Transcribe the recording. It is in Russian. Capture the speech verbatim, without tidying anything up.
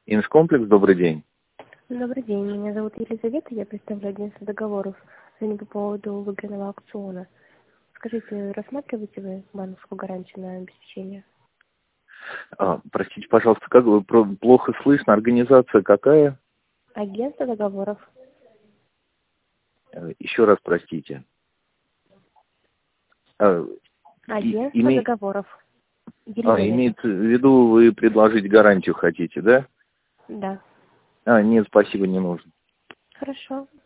Инжкомплекс, добрый день. Добрый день, меня зовут Елизавета, я представляю агентство договоров по поводу выигранного аукциона. Скажите, рассматриваете вы банковскую гарантию на обеспечение? А, простите, пожалуйста, как вы про- плохо слышно? Организация какая? Агентство договоров. Э, Еще раз простите. А, и- Агентство име- договоров. а, Елизавета. имеется в виду, вы предложить гарантию хотите, да? Да. А, нет, спасибо, не нужно. Хорошо.